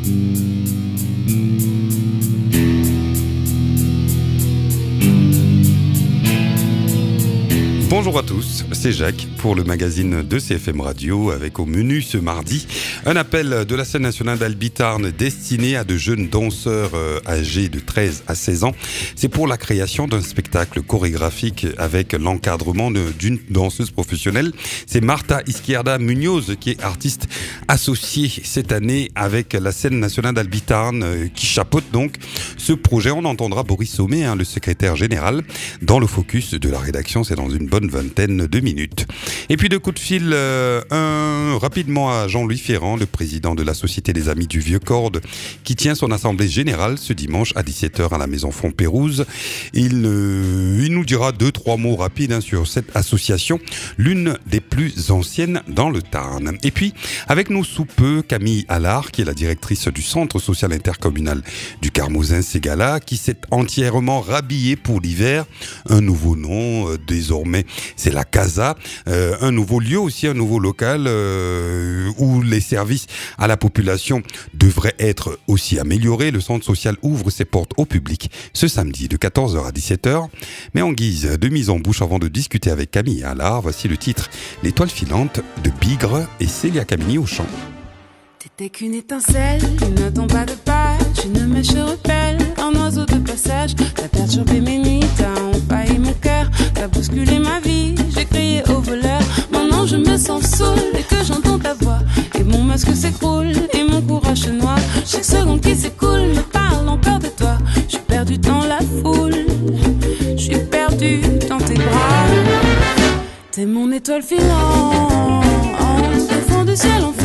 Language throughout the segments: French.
Bonjour à tous, c'est Jacques pour le magazine de CFM Radio avec au menu ce mardi un appel de la scène nationale d'Albitarn destiné à de jeunes danseurs âgés de 13 à 16 ans. C'est pour la création d'un spectacle chorégraphique avec l'encadrement d'une danseuse professionnelle. C'est Marta Izquierda Munoz qui est artiste associée cette année avec la scène nationale d'Albitarn qui chapeaute donc ce projet. On entendra Boris Sommet, le secrétaire général, dans le focus de la rédaction. C'est dans une bonne vingtaine de minutes. Et puis deux coups de fil, un rapidement à Jean-Louis Ferrand, le président de la Société des Amis du Vieux-Corde, qui tient son assemblée générale ce dimanche à 17h à la Maison Font-Pérouse. Il nous dira 2-3 mots rapides sur cette association, l'une des plus anciennes dans le Tarn. Et puis, avec nous sous peu, Camille Allard, qui est la directrice du Centre social intercommunal du Carmozin-Ségala, qui s'est entièrement rhabillée pour l'hiver. Un nouveau nom, désormais, c'est la Casa, un nouveau lieu aussi, un nouveau local où les services à la population devraient être aussi améliorés. Le centre social ouvre ses portes au public ce samedi de 14h à 17h. Mais en guise de mise en bouche avant de discuter avec Camille Allard, voici le titre « L'étoile filante » de Bigre et Célia Camini au chant. T'étais qu'une étincelle, ne tombe pas de page, une mèche rebelle, un oiseau de passage. T'as perturbé mes nuits, t'as envahi mon cœur, t'as bousculé ma vie, j'ai crié au voleur. Maintenant je me sens saoul et que j'entends ta voix, et mon masque s'écroule et mon courage se noie. Chaque seconde qui s'écoule me parle encore de toi. Je suis perdu dans la foule, je suis perdu dans tes bras. T'es mon étoile filante, au fond du ciel en feu.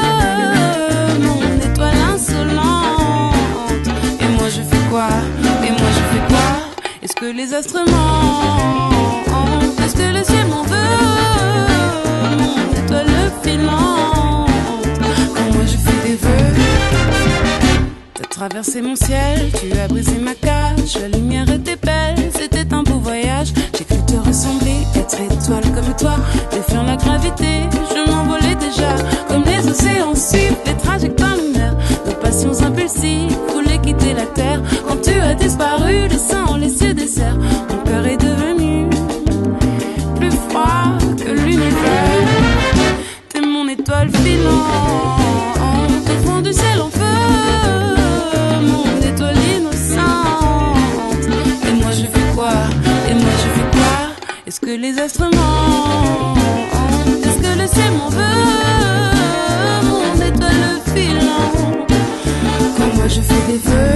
Mon étoile insolente. Et moi je fais quoi? Et moi je fais quoi? Est-ce que les astres mentent? Est-ce que le ciel m'en veut? Mon étoile filante. Quand moi je fais des vœux. T'as traversé mon ciel, tu as brisé ma cage. La lumière était belle, c'était un beau voyage. J'ai cru te ressembler, être étoile comme toi, défiant la gravité, je m'envolais déjà. Comme les océans suivent les trajectoires lunaires, nos passions impulsives voulaient quitter la terre. Quand tu as disparu, laissant les cieux déserts, mon cœur est devenu plus froid que l'univers. T'es mon étoile filante, au fond du ciel en feu, mon étoile innocente. Et moi je fais quoi? Et moi je fais quoi? Est-ce que les astres mentent? Est-ce que le ciel m'en veut? Mon étoile filante. Quand moi je fais des vœux.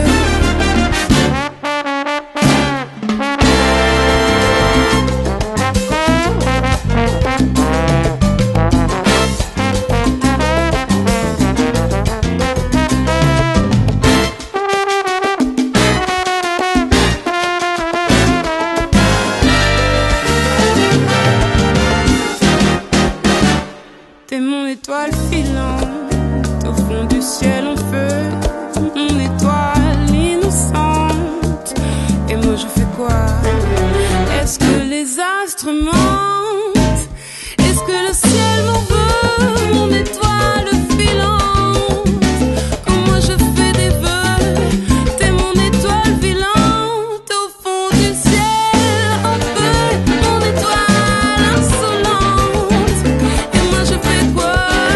T'es mon étoile filante, au fond du ciel en feu, mon étoile innocente. Et moi je fais quoi? Est-ce que les astres mentent? Est-ce que le ciel m'en veut? Mon étoile filante. Quand moi je fais des vœux, t'es mon étoile filante, au fond du ciel en feu, mon étoile insolente. Et moi je fais quoi?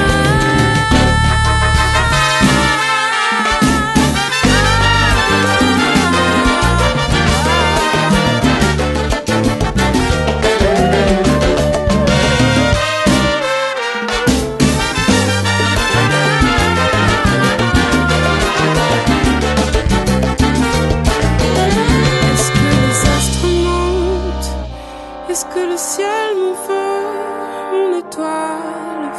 Est-ce que les astres mentent? Est-ce que le ciel m'en veut? Mon étoile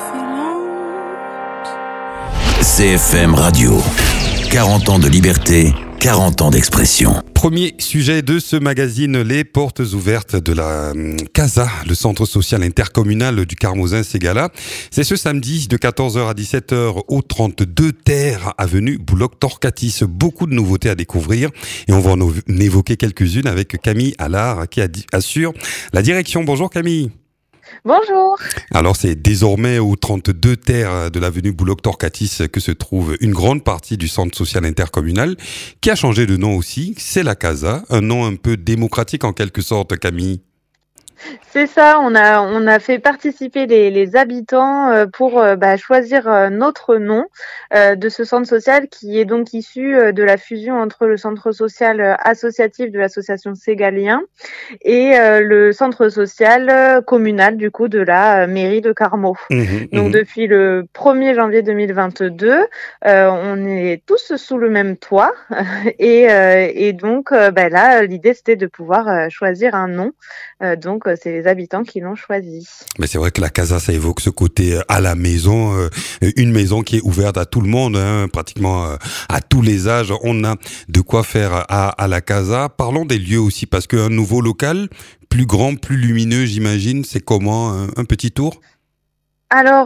filante. CFM Radio. 40 ans de liberté, 40 ans d'expression. Premier sujet de ce magazine, les portes ouvertes de la Casa, le centre social intercommunal du Carmozin-Ségala. C'est ce samedi de 14h à 17h au 32 Terre, avenue Boulogne-Torcatis. Beaucoup de nouveautés à découvrir et on va en évoquer quelques-unes avec Camille Allard qui assure la direction. Bonjour Camille. Bonjour. Alors c'est désormais au 32 terre de l'avenue Boulogne-Torcatis que se trouve une grande partie du centre social intercommunal qui a changé de nom aussi, c'est la Casa, un nom un peu démocratique en quelque sorte, Camille. C'est ça, on a fait participer les habitants pour choisir notre nom de ce centre social qui est donc issu de la fusion entre le centre social associatif de l'association Ségalien et le centre social communal du coup de la mairie de Carmaux. Donc depuis le 1er janvier 2022, on est tous sous le même toit et donc là l'idée c'était de pouvoir choisir un nom. Donc c'est les habitants qui l'ont choisi. Mais c'est vrai que la Casa, ça évoque ce côté à la maison, une maison qui est ouverte à tout le monde, hein, pratiquement à tous les âges. On a de quoi faire à la Casa. Parlons des lieux aussi, parce qu'un nouveau local, plus grand, plus lumineux, j'imagine, c'est comment un petit tour? Alors,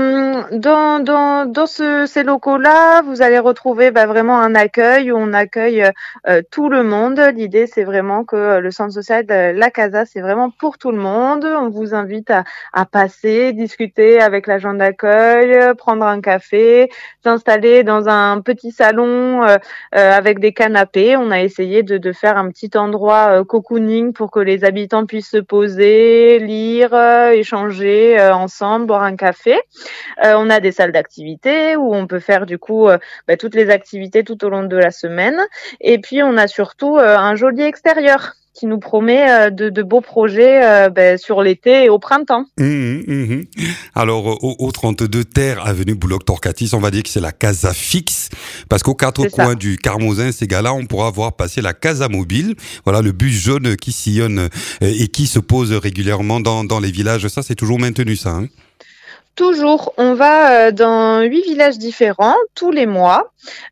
dans ces locaux-là, vous allez retrouver vraiment un accueil où on accueille tout le monde. L'idée, c'est vraiment que le centre social de la Casa, c'est vraiment pour tout le monde. On vous invite à passer, discuter avec l'agent d'accueil, prendre un café, s'installer dans un petit salon avec des canapés. On a essayé de faire un petit endroit cocooning pour que les habitants puissent se poser, lire, échanger ensemble, boire un café. On a des salles d'activité où on peut faire du coup toutes les activités tout au long de la semaine. Et puis on a surtout un joli extérieur qui nous promet de beaux projets sur l'été et au printemps. Alors, au 32 terre, avenue Boulogne-Torcatis, on va dire que c'est la Casa fixe, parce qu'aux quatre coins du Carmozin, ces gars-là, on pourra voir passer la Casa mobile. Voilà, le bus jaune qui sillonne et qui se pose régulièrement dans les villages. Ça, c'est toujours maintenu, ça, hein? Toujours, on va dans 8 villages différents tous les mois,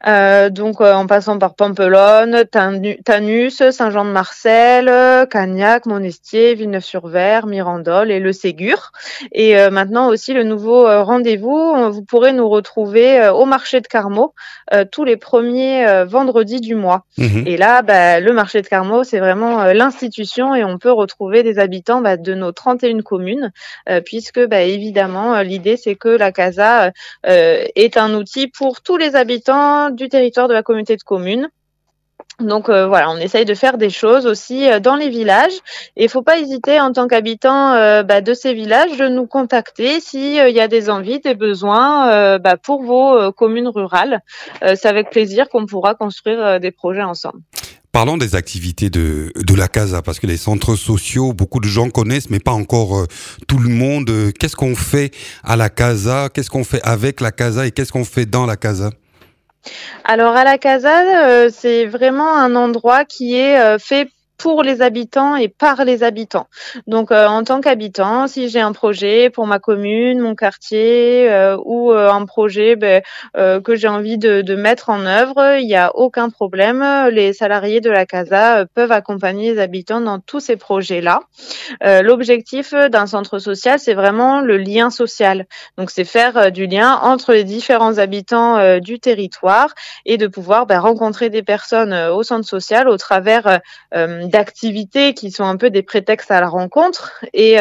en passant par Pampelonne, Tanus, Saint-Jean-de-Marcel, Cagnac, Monestier, Villeneuve-sur-Ver, Mirandol et Le Ségur. Et maintenant aussi le nouveau rendez-vous, vous pourrez nous retrouver au marché de Carmaux tous les premiers vendredis du mois. Et là, le marché de Carmaux, c'est vraiment l'institution et on peut retrouver des habitants de nos 31 communes, puisque évidemment l'idée, c'est que la Casa est un outil pour tous les habitants du territoire de la communauté de communes. Donc on essaye de faire des choses aussi dans les villages. Et il ne faut pas hésiter en tant qu'habitant de ces villages de nous contacter s'il y a des envies, des besoins pour vos communes rurales. C'est avec plaisir qu'on pourra construire des projets ensemble. Parlons des activités de la Casa, parce que les centres sociaux, beaucoup de gens connaissent, mais pas encore tout le monde. Qu'est-ce qu'on fait à la Casa? Qu'est-ce qu'on fait avec la Casa et qu'est-ce qu'on fait dans la Casa? Alors à la Casa, c'est vraiment un endroit qui est fait pour les habitants et par les habitants. Donc, en tant qu'habitant, si j'ai un projet pour ma commune, mon quartier ou un projet que j'ai envie de mettre en œuvre, il n'y a aucun problème. Les salariés de la Casa peuvent accompagner les habitants dans tous ces projets-là. L'objectif d'un centre social, c'est vraiment le lien social. Donc, c'est faire du lien entre les différents habitants du territoire et de pouvoir rencontrer des personnes au centre social au travers d'activités qui sont un peu des prétextes à la rencontre et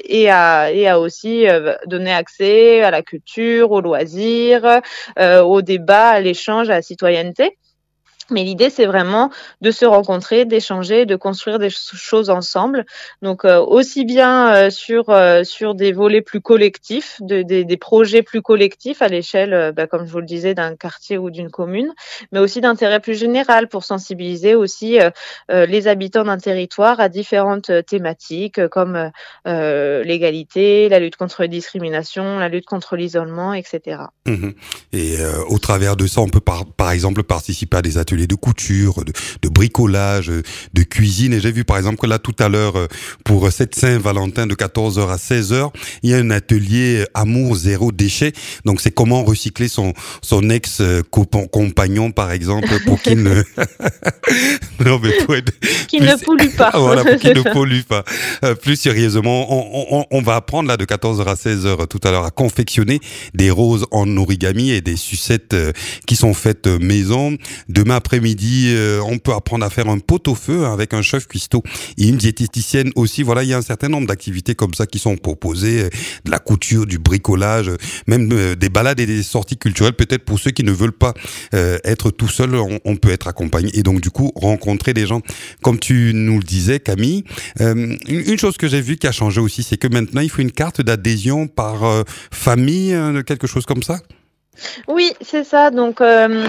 à aussi donner accès à la culture, aux loisirs, au débat, à l'échange, à la citoyenneté. Mais l'idée, c'est vraiment de se rencontrer, d'échanger, de construire des choses ensemble. Donc, aussi bien sur des volets plus collectifs, des projets plus collectifs à l'échelle, comme je vous le disais, d'un quartier ou d'une commune, mais aussi d'intérêt plus général pour sensibiliser aussi les habitants d'un territoire à différentes thématiques comme l'égalité, la lutte contre les discriminations, la lutte contre l'isolement, etc. Et au travers de ça, on peut par exemple participer à des ateliers de couture, de bricolage, de cuisine. Et j'ai vu par exemple que là tout à l'heure, pour cette Saint-Valentin de 14h à 16h, il y a un atelier Amour zéro déchet. Donc c'est comment recycler son ex-compagnon par exemple pour qu'il ne... non, mais qu'il ne pollue pas. Voilà, pour qu'il ne pollue pas. Plus sérieusement, on va apprendre là de 14h à 16h tout à l'heure à confectionner des roses en origami et des sucettes qui sont faites maison. Demain après l'après-midi, on peut apprendre à faire un pot-au-feu avec un chef cuistot et une diététicienne aussi. Voilà, il y a un certain nombre d'activités comme ça qui sont proposées, de la couture, du bricolage, même des balades et des sorties culturelles. Peut-être pour ceux qui ne veulent pas être tout seul, on peut être accompagné et donc du coup rencontrer des gens. Comme tu nous le disais, Camille, une chose que j'ai vue qui a changé aussi, c'est que maintenant il faut une carte d'adhésion par famille, quelque chose comme ça. Oui, c'est ça. Donc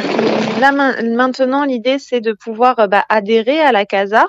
là maintenant, l'idée c'est de pouvoir adhérer à la CASA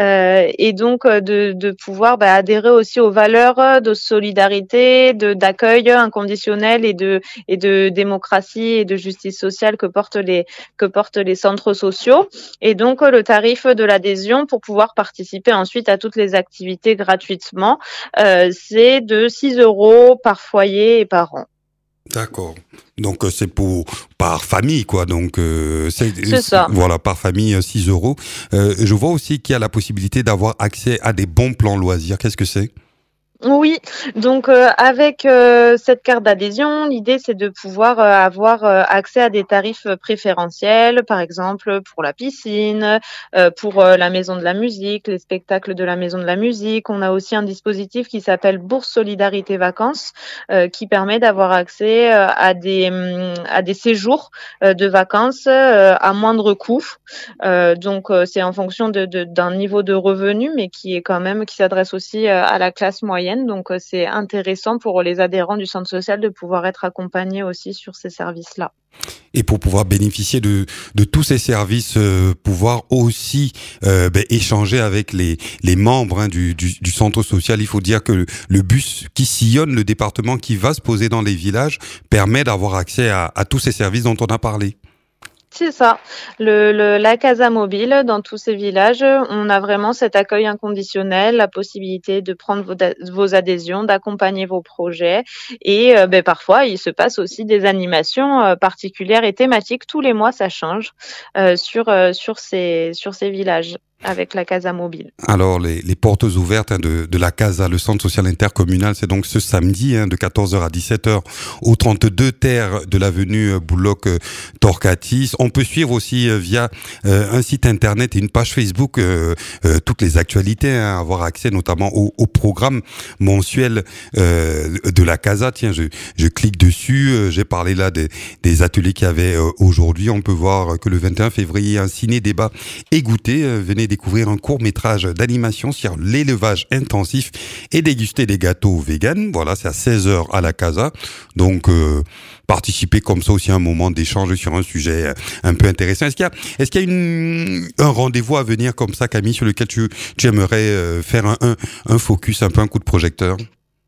et donc de pouvoir adhérer aussi aux valeurs de solidarité, d'accueil inconditionnel et de démocratie et de justice sociale que portent les centres sociaux. Et donc le tarif de l'adhésion pour pouvoir participer ensuite à toutes les activités gratuitement, c'est de 6 € par foyer et par an. D'accord. Donc c'est par famille quoi. Donc c'est ça. Voilà, par famille 6 €. Je vois aussi qu'il y a la possibilité d'avoir accès à des bons plans loisirs. Qu'est-ce que c'est ? Oui, donc avec cette carte d'adhésion, l'idée c'est de pouvoir avoir accès à des tarifs préférentiels, par exemple pour la piscine, pour la maison de la musique, les spectacles de la maison de la musique. On a aussi un dispositif qui s'appelle Bourse Solidarité Vacances, qui permet d'avoir accès à des séjours de vacances à moindre coût. Donc c'est en fonction d'un niveau de revenu, mais qui s'adresse aussi à la classe moyenne. Donc c'est intéressant pour les adhérents du centre social de pouvoir être accompagnés aussi sur ces services-là. Et pour pouvoir bénéficier de tous ces services, pouvoir aussi échanger avec les membres du centre social. Il faut dire que le bus qui sillonne le département, qui va se poser dans les villages, permet d'avoir accès à tous ces services dont on a parlé. C'est ça. La Casa Mobile, dans tous ces villages, on a vraiment cet accueil inconditionnel, la possibilité de prendre vos adhésions, d'accompagner vos projets. Et parfois, il se passe aussi des animations particulières et thématiques. Tous les mois, ça change sur ces villages. Avec la Casa Mobile. Alors, les portes ouvertes de la Casa, le centre social intercommunal, c'est donc ce samedi de 14h à 17h au 32 terre de l'avenue Bouloc-Torcatis. On peut suivre aussi via un site internet et une page Facebook toutes les actualités, avoir accès notamment au programme mensuel de la Casa. Tiens, je clique dessus, j'ai parlé là des ateliers qu'il y avait aujourd'hui. On peut voir que le 21 février, un ciné-débat et goûter. Venez découvrir un court-métrage d'animation sur l'élevage intensif et déguster des gâteaux véganes. Voilà, c'est à 16h à la Casa. Donc, participer comme ça aussi à un moment d'échange sur un sujet un peu intéressant. Est-ce qu'il y a un rendez-vous à venir comme ça, Camille, sur lequel tu aimerais faire un focus, un peu un coup de projecteur ?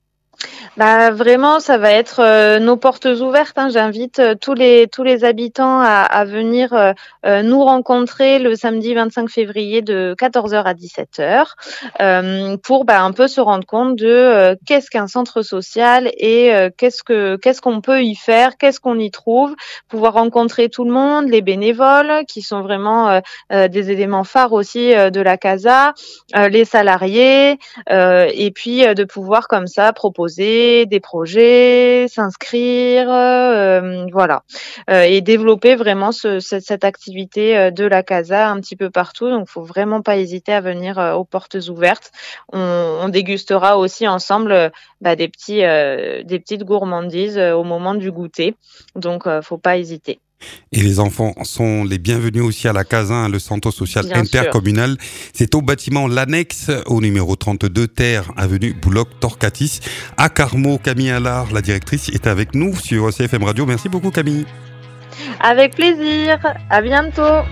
Vraiment, ça va être nos portes ouvertes. J'invite tous les habitants à venir nous rencontrer le samedi 25 février de 14h à 17h pour un peu se rendre compte de qu'est-ce qu'un centre social et qu'est-ce qu'on peut y faire, qu'est-ce qu'on y trouve, pouvoir rencontrer tout le monde, les bénévoles qui sont vraiment des éléments phares aussi de la Casa, les salariés et puis de pouvoir comme ça proposer des projets, s'inscrire, voilà, et développer vraiment cette activité de la Casa un petit peu partout. Donc, faut vraiment pas hésiter à venir aux portes ouvertes. On dégustera aussi ensemble des petites gourmandises au moment du goûter. Donc, faut pas hésiter. Et les enfants sont les bienvenus aussi à la Casa, le centre social Bien intercommunal. sûr. C'est au bâtiment L'Annexe, au numéro 32 terre, avenue Bouloc-Torcatis, à Carmaux. Camille Allard, la directrice, est avec nous sur CFM Radio. Merci beaucoup, Camille. Avec plaisir. À bientôt.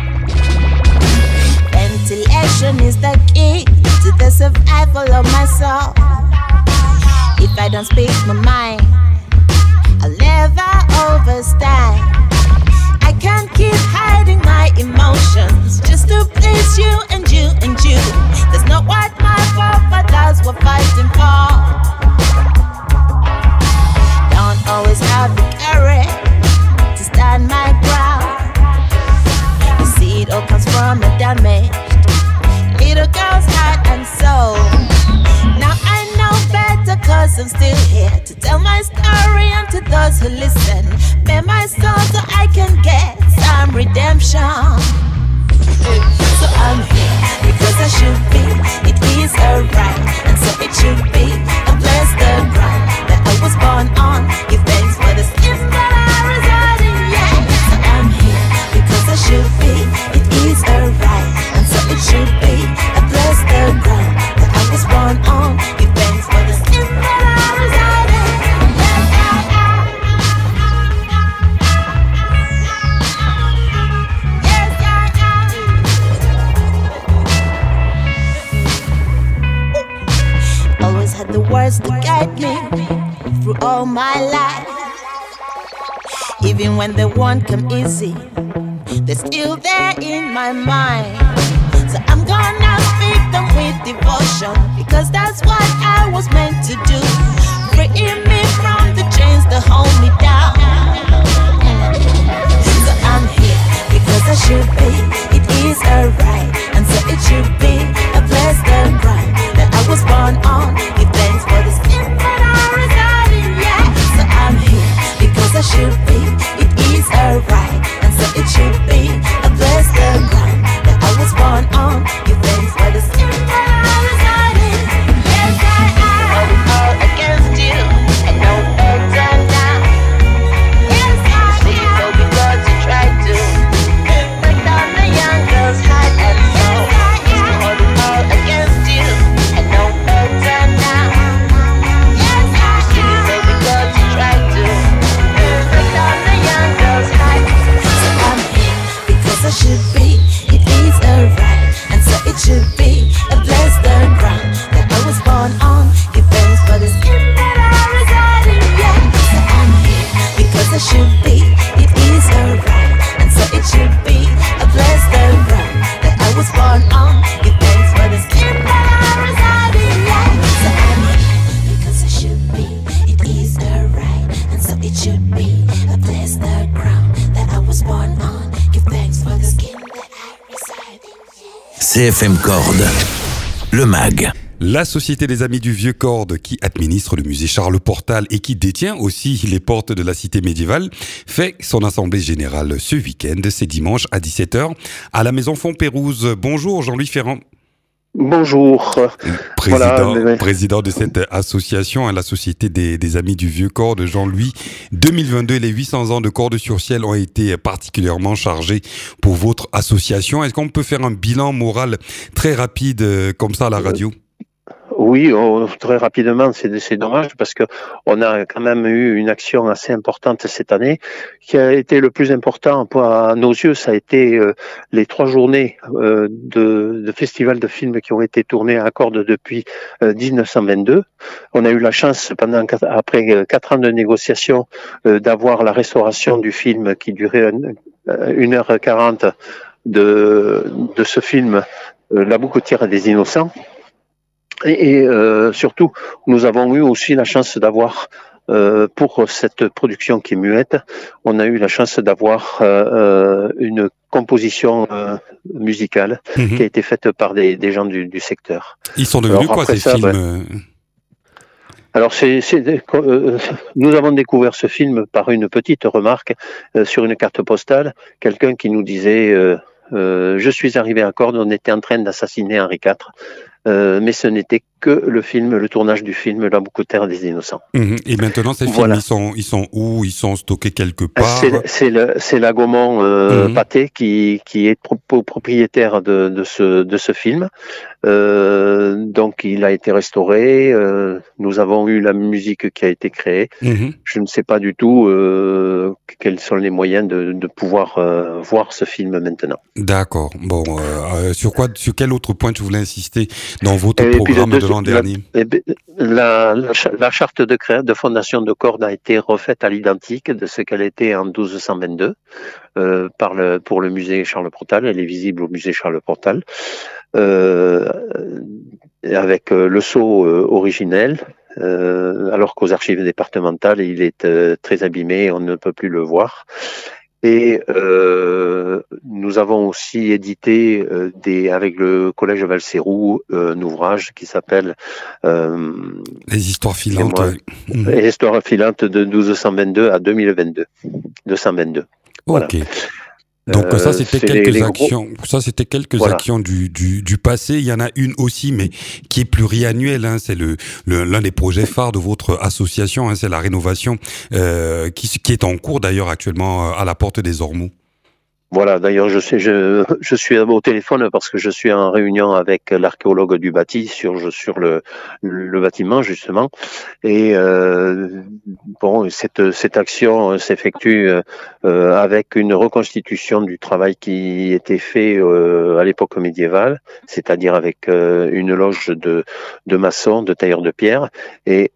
Ventilation is the key to the survival of my soul. If I don't speak my mind, I'll never overstand. I can't keep hiding my emotions just to please you and you and you. That's not what my forefathers were fighting for. Don't always have the courage to stand my ground. The seed all comes from a damaged little girl's heart and soul. Now I know better 'cause I'm still here to tell my story and to those who listen. Bear my soul so I can get some redemption. should be. I bless the ground that I was born on. Give thanks for the skin that I reside in. Yeah, so I'm here because I should be. It is a right, and so it should be. I bless the ground that I was born on. Give thanks for the skin that I reside in. Always had the words to guide me through all my life. Even when they won't come easy, they're still there in my mind. So I'm gonna speak them with devotion, because that's what I was meant to do. Freeing me from the chains that hold me down. So I'm here because I should be. It is a right, and so it should be. I bless the ground that I was born on. Give thanks for the skin that I reside in. Yeah, so I'm here because I should be. It is a right, and so it should be. I bless the ground that I was born on. Give thanks for the skin that I reside in. Yes, I am all against you, and no better now. Yes, I am. So because you tried to break down the young girl's heart and soul. All against you, and no better now. Yes, I am. So because you tried to break down the young girl's heart. So I'm here because I should be. It is a right, and so it should be. I bless the ground that I was born on. Give thanks for the skin that I reside in. Yeah, so I'm here because I should be. It is a right, and so it should be. I bless the ground that I was born on. Give thanks for the skin that I reside in. Yeah, so I'm here because I should be. It is a right, and so it should be. I bless the ground that I was born on. Give thanks for the skin that I reside in. CFM Corde, le MAG. La Société des Amis du Vieux Corde, qui administre le musée Charles Portal et qui détient aussi les portes de la cité médiévale, fait son assemblée générale ce week-end. C'est dimanche à 17h à la Maison Fontpérouse. Bonjour Jean-Louis Ferrand. Bonjour. Président de cette association, la Société des Amis du Vieux Corde. Jean-Louis, 2022, les 800 ans de Corde sur Ciel ont été particulièrement chargés pour votre association. Est-ce qu'on peut faire un bilan moral très rapide comme ça à la radio ? Oui, très rapidement, c'est dommage parce que on a quand même eu une action assez importante cette année qui a été le plus important à nos yeux. Ça a été les 3 journées de festival de films qui ont été tournés à Corde depuis 1922. On a eu la chance après 4 ans de négociations d'avoir la restauration du film qui durait 1h40 de ce film, La Bouquetière des Innocents. Et surtout, nous avons eu aussi la chance d'avoir, pour cette production qui est muette, on a eu la chance d'avoir une composition musicale qui a été faite par des gens du secteur. Ils sont devenus quoi ces films Alors, nous avons découvert ce film par une petite remarque sur une carte postale. Quelqu'un qui nous disait je suis arrivé à Corde, on était en train d'assassiner Henri IV. Mais ce n'était que le tournage du film La Bouquetière des Innocents. Et maintenant, ces films, ils sont où ? Ils sont stockés quelque part ? C'est la Gaumont Pathé qui est propriétaire de ce film. Donc, il a été restauré. Nous avons eu la musique qui a été créée. Je ne sais pas du tout quels sont les moyens de pouvoir voir ce film maintenant. D'accord. Bon, sur quel autre point tu voulais insister dans votre programme de l'an dernier? La charte de fondation de Corde a été refaite à l'identique de ce qu'elle était en 1222 pour le musée Charles Portal. Elle est visible au musée Charles Portal avec le sceau originel. Alors qu'aux archives départementales, il est très abîmé, on ne peut plus le voir. Et nous avons aussi édité avec le collège Valserou un ouvrage qui s'appelle Les histoires filantes. Les histoires filantes de 1222 à 2022. 222. Voilà. Ok. Donc ça c'était quelques actions. Ça c'était quelques Voilà. actions du passé. Il y en a une aussi, mais qui est pluriannuelle. Hein. C'est l'un des projets phares de votre association. Hein. C'est la rénovation qui est en cours d'ailleurs actuellement à la porte des Ormeaux. Voilà, d'ailleurs, je suis au téléphone parce que je suis en réunion avec l'archéologue du bâti sur le bâtiment, justement. Et bon, cette action s'effectue avec une reconstitution du travail qui était fait à l'époque médiévale, c'est-à-dire avec une loge de maçons, de tailleurs de pierre et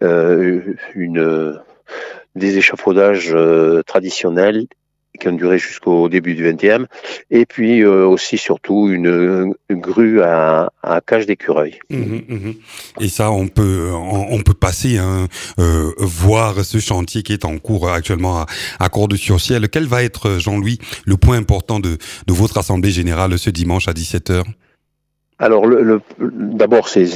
des échafaudages traditionnels qui ont duré jusqu'au début du XXe, et puis aussi surtout une grue à cage d'écureuil. Et ça, on peut passer, voir ce chantier qui est en cours actuellement à Cordes-sur-Ciel. Quel va être, Jean-Louis, le point important de votre assemblée générale ce dimanche à 17h? Alors, d'abord, c'est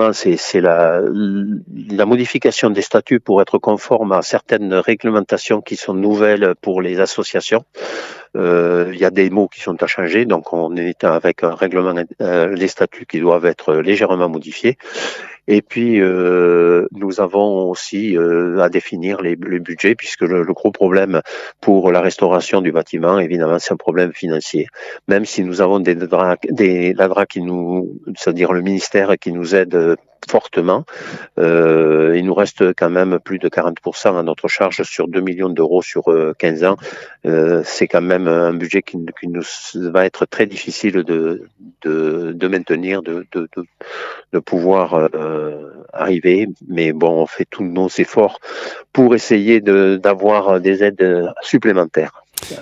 la modification des statuts pour être conforme à certaines réglementations qui sont nouvelles pour les associations. Il y a des mots qui sont à changer, donc on est avec un règlement, les statuts qui doivent être légèrement modifiés. Et puis, nous avons aussi à définir les budgets, puisque le gros problème pour la restauration du bâtiment, évidemment, c'est un problème financier. Même si nous avons l'ADRA c'est-à-dire le ministère qui nous aide fortement, il nous reste quand même plus de 40% à notre charge sur 2 millions d'euros sur 15 ans. C'est quand même un budget qui nous va être très difficile de maintenir, de pouvoir arriver. Mais bon, on fait tous nos efforts pour essayer d'avoir des aides supplémentaires.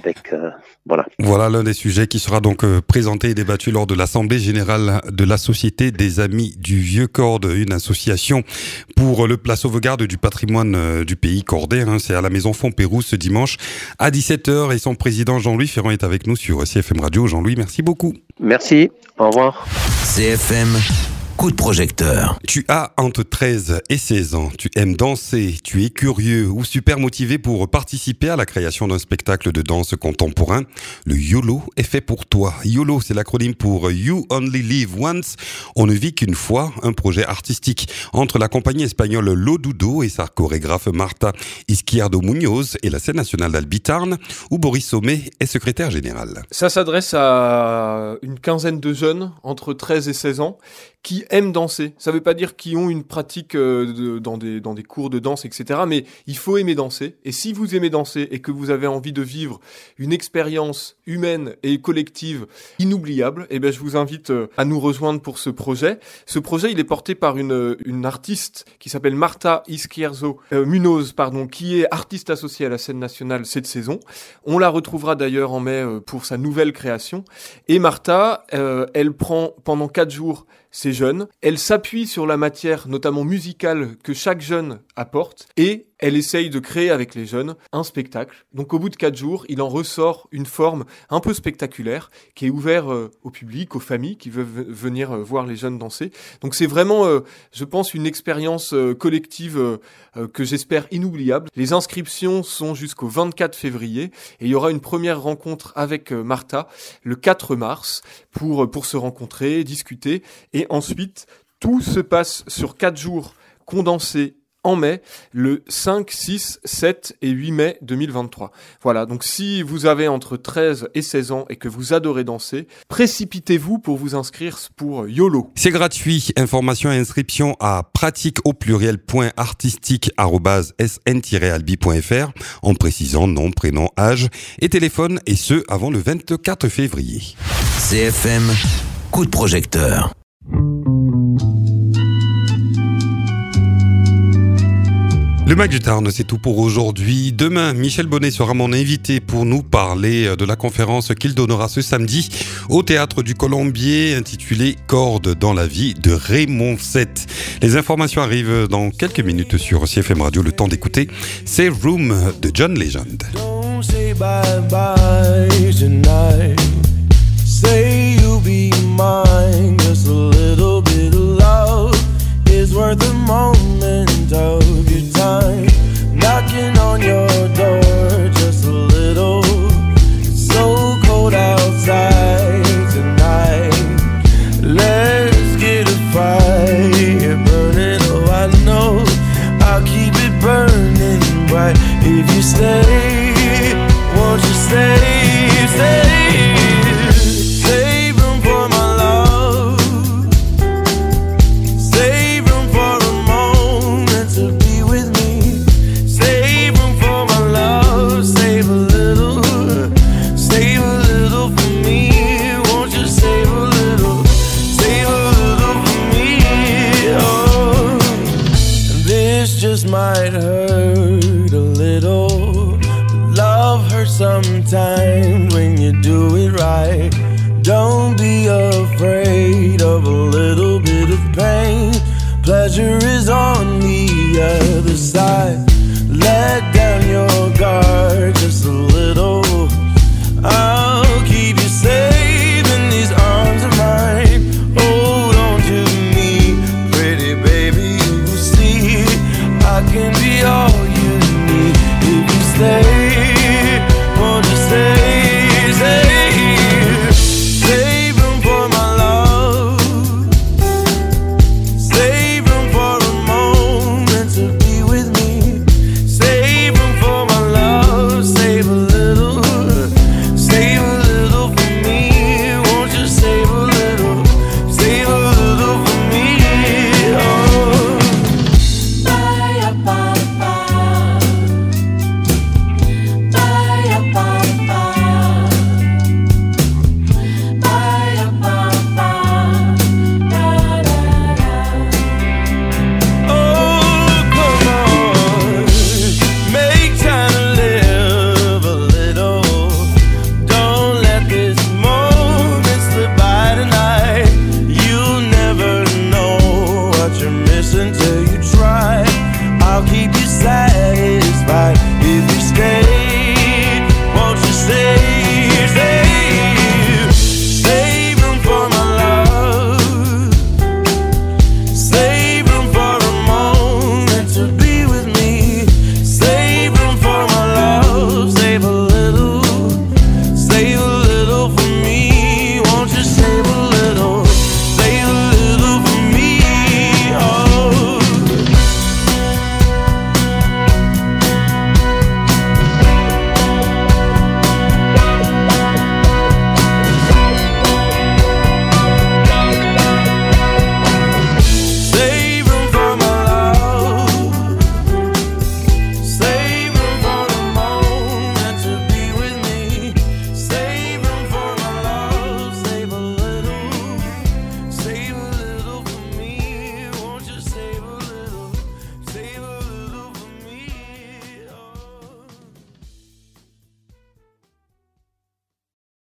Voilà l'un des sujets qui sera donc présenté et débattu lors de l'Assemblée générale de la Société des Amis du Vieux-Cordes, une association pour la sauvegarde du patrimoine du pays cordais. Hein. C'est à la Maison Fontpeyrouse ce dimanche à 17h et son président Jean-Louis Ferrand est avec nous sur CFM Radio. Jean-Louis, merci beaucoup. Merci, au revoir. CFM, coup de projecteur. Tu as entre 13 et 16 ans, tu aimes danser, tu es curieux ou super motivé pour participer à la création d'un spectacle de danse contemporain. Le YOLO est fait pour toi. YOLO, c'est l'acronyme pour You Only Live Once. On ne vit qu'une fois, un projet artistique entre la compagnie espagnole Lodudo et sa chorégraphe Marta Izquierdo Muñoz et la scène nationale d'Albitarn, où Boris Sommet est secrétaire général. Ça s'adresse à une quinzaine de jeunes entre 13 et 16 ans qui aiment danser. Ça veut pas dire qu'ils ont une pratique dans des cours de danse, etc. Mais il faut aimer danser. Et si vous aimez danser et que vous avez envie de vivre une expérience humaine et collective inoubliable, eh ben je vous invite à nous rejoindre pour ce projet. Ce projet, il est porté par une artiste qui s'appelle Marta Izquierdo Muñoz, qui est artiste associée à la scène nationale cette saison. On la retrouvera d'ailleurs en mai pour sa nouvelle création. Et Marta, elle prend pendant 4 jours ces jeunes. Elle s'appuie sur la matière, notamment musicale, que chaque jeune apporte et elle essaye de créer avec les jeunes un spectacle. Donc au bout de 4 jours, il en ressort une forme un peu spectaculaire qui est ouverte au public, aux familles qui veulent venir voir les jeunes danser. Donc c'est vraiment, je pense, une expérience collective que j'espère inoubliable. Les inscriptions sont jusqu'au 24 février et il y aura une première rencontre avec Marta le 4 mars pour se rencontrer, discuter et ensuite tout se passe sur 4 jours condensés en mai, le 5, 6, 7 et 8 mai 2023. Voilà, donc si vous avez entre 13 et 16 ans et que vous adorez danser, précipitez-vous pour vous inscrire pour YOLO. C'est gratuit. Information et inscription à pratique@sn-albi.fr en précisant nom, prénom, âge et téléphone et ce avant le 24 février. CFM, coup de projecteur. Le Mag du Tarn, c'est tout pour aujourd'hui. Demain, Michel Bonnet sera mon invité pour nous parler de la conférence qu'il donnera ce samedi au Théâtre du Colombier intitulée « Cordes dans la vie » de Raymond VII. Les informations arrivent dans quelques minutes sur CFM Radio. Le temps d'écouter Save Room de John Legend. Don't say bye-bye tonight.